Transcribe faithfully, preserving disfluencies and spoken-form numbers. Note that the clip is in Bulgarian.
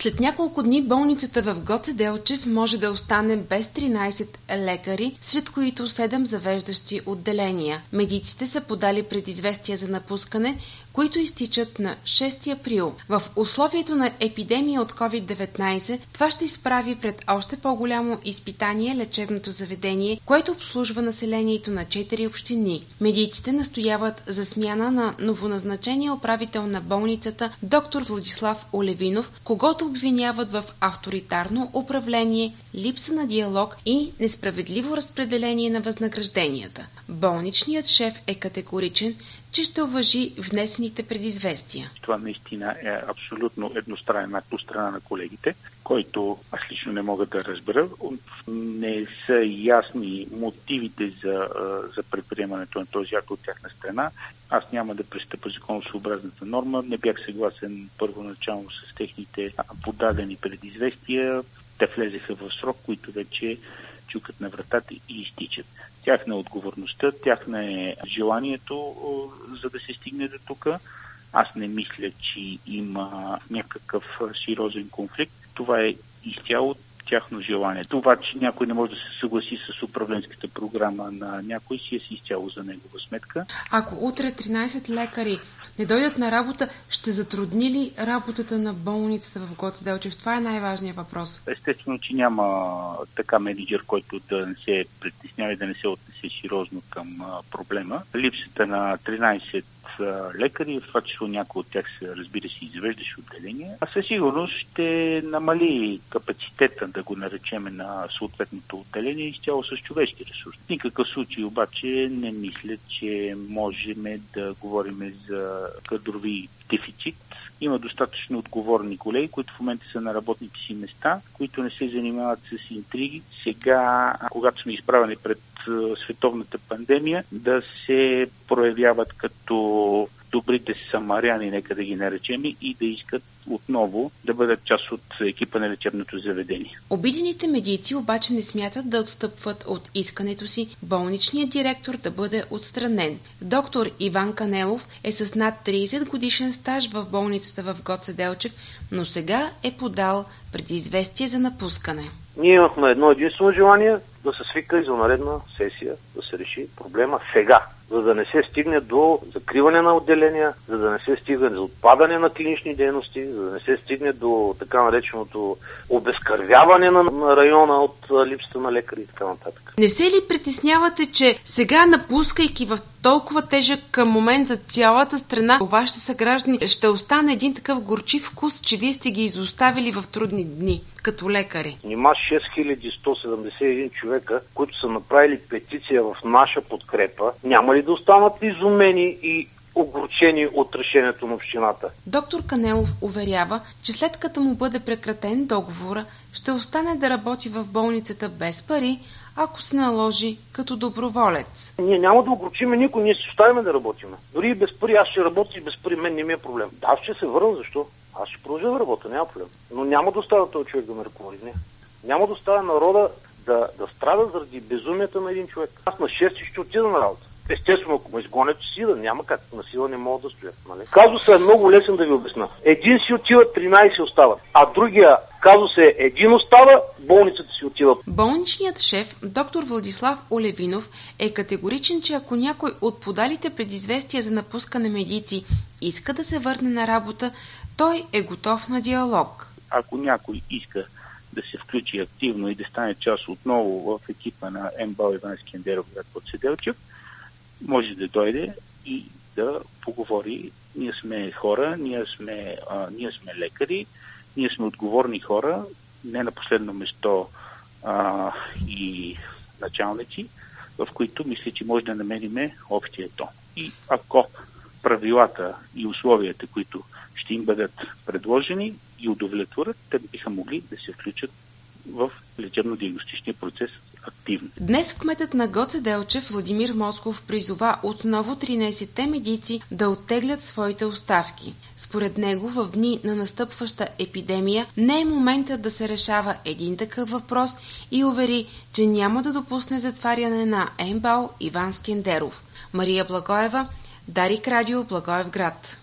След няколко дни болницата в Гоце Делчев може да остане без тринайсет лекари, сред които седем завеждащи отделения. Медиците са подали предизвестия за напускане, които изтичат на шести април. В условието на епидемия от ковид деветнайсет това ще изправи пред още по-голямо изпитание лечебното заведение, което обслужва населението на четири общини. Медиците настояват за смяна на новоназначения управител на болницата доктор Владислав Олевинов, когото обвиняват в авторитарно управление, липса на диалог и несправедливо разпределение на възнагражденията. Болничният шеф е категоричен, че ще уважи внесените предизвестия. Това наистина е абсолютно едностранен акт от страна на колегите, който аз лично не мога да разбера. Не са ясни мотивите за, за предприемането на този акт от тяхна страна. Аз няма да пристъпя законосъобразната норма. Не бях съгласен първоначално с техните подадени предизвестия. Те влезеха в срок, които вече чукат на вратата и изтичат. Тяхна отговорността, тяхна е желанието, за да се стигне до тук. Аз не мисля, че има някакъв сериозен конфликт. Това е изцяло тяхно желание. Това, че някой не може да се съгласи с управленската програма на някой, си е си изцяло за негова сметка. Ако утре тринайсет лекари не дойдат на работа, ще затрудни ли работата на болницата в Гоце Делчев? Това е най-важният въпрос. Естествено, че няма така менеджер, който да не се притеснява и да не се отнесе сериозно към проблема. Липсата на тринайсет лекари, в това число някои от тях се, разбира се, извеждаше отделение, а със сигурност ще намали капацитета, да го наречеме, на съответното отделение изцяло с човешки ресурс. В никакъв случай обаче не мисля, че можем да говорим за кадрови дефицит. Има достатъчно отговорни колеги, които в момента са на работните си места, които не се занимават с интриги. Сега, когато сме изправени пред световната пандемия, да се проявяват като добрите самаряни, нека да ги наречем, и да искат отново да бъдат част от екипа на лечебното заведение. Обидените медици обаче не смятат да отстъпват от искането си болничният директор да бъде отстранен. Доктор Иван Канелов е с над трийсет годишен стаж в болницата в Гоце Делчев, но сега е подал предизвестие за напускане. Ние имахме едно единствено желание да се свика извънредна сесия, да се реши проблема сега, за да не се стигне до закриване на отделения, за да не се стигне до отпадане на клинични дейности, за да не се стигне до така нареченото обезкървяване на района от липсата на лекари и така нататък. Не се ли притеснявате, че сега, напускайки в толкова тежък момент за цялата страна, вашите съграждани, ще остане един такъв горчив вкус, че вие сте ги изоставили в трудни дни като лекари? Нима шест хиляди сто седемдесет и един човека, които са направили петиция в наша подкрепа, няма ли да останат изумени и огорчени от решението на общината? Доктор Канелов уверява, че след като му бъде прекратен договора, ще остане да работи в болницата без пари, ако се наложи като доброволец. Ние няма да огорчиме никой, ние ще оставим да работиме. Дори и без пари, аз ще работя и без пари, мен не ми е проблем. Да, аз ще се върна, защо? Аз ще продължа да работя, няма проблем. Но няма да оставя този човек да ме ръководи. Не. Няма да оставя народа да, да страда заради безумията на един човек. Аз на шести ще отида на работа. Естествено, ако ме изгонят, си да няма как. На сила не могат да стоят. Нали? Казус е много лесен да ви обясна. Един си отива, тринайсет остават. А другия казус е един остава, болницата си отива. Болничният шеф, доктор Владислав Олевинов, е категоричен, че ако някой от подалите предизвестия за напускане медици иска да се върне на работа, той е готов на диалог. Ако някой иска да се включи активно и да стане част отново в екипа на МБАЛ Иван Скендеров, град Гоце Делчев, може да дойде и да поговори. Ние сме хора, ние сме, а, ние сме лекари, ние сме отговорни хора, не на последно место а, и началници, в които мисля, че може да намериме общия тон. И ако правилата и условията, които ще им бъдат предложени и удовлетворят, те биха могли да се включат в лечебно-диагностичния процес активно. Днес кметът на Гоце Делчев Владимир Москов призова отново тринайсетте медици да оттеглят своите оставки. Според него в дни на настъпваща епидемия не е моментът да се решава един такъв въпрос и увери, че няма да допусне затваряне на МБАЛ Иван Скендеров. Мария Благоева, Дарик Радио, Благоевград.